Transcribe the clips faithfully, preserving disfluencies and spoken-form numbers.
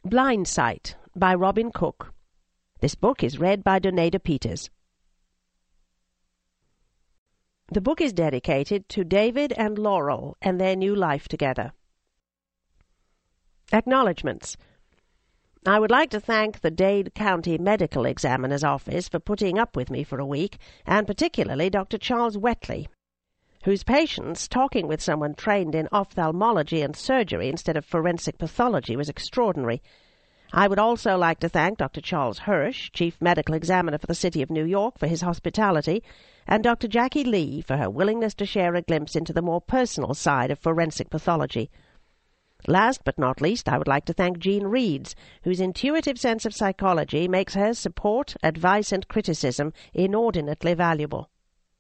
Blind Sight by Robin Cook. This book is read by Donaida Peters. The book is dedicated to David and Laurel and their new life together. Acknowledgements. I would like to thank the Dade County Medical Examiner's Office for putting up with me for a week, and particularly Doctor Charles Wetley, whose patience talking with someone trained in ophthalmology and surgery instead of forensic pathology was extraordinary. I would also like to thank Doctor Charles Hirsch, Chief Medical Examiner for the City of New York, for his hospitality, and Doctor Jackie Lee for her willingness to share a glimpse into the more personal side of forensic pathology. Last but not least, I would like to thank Jean Reeds, whose intuitive sense of psychology makes her support, advice, and criticism inordinately valuable.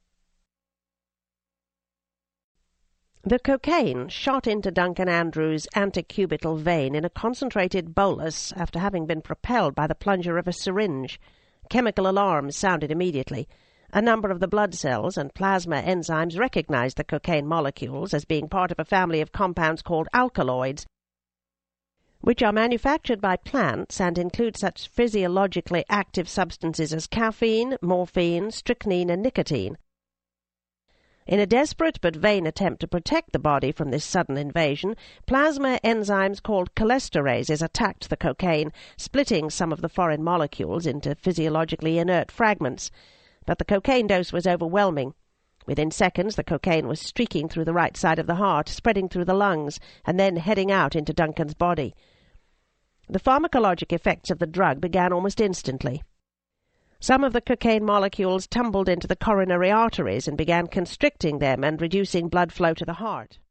The cocaine shot into Duncan Andrews' antecubital vein in a concentrated bolus after having been propelled by the plunger of a syringe. Chemical alarms sounded immediately. A number of the blood cells and plasma enzymes recognized the cocaine molecules as being part of a family of compounds called alkaloids, which are manufactured by plants and include such physiologically active substances as caffeine, morphine, strychnine, and nicotine. In a desperate but vain attempt to protect the body from this sudden invasion, plasma enzymes called cholesterases attacked the cocaine, splitting some of the foreign molecules into physiologically inert fragments. But the cocaine dose was overwhelming. Within seconds, the cocaine was streaking through the right side of the heart, spreading through the lungs, and then heading out into Duncan's body. The pharmacologic effects of the drug began almost instantly. Some of the cocaine molecules tumbled into the coronary arteries and began constricting them and reducing blood flow to the heart.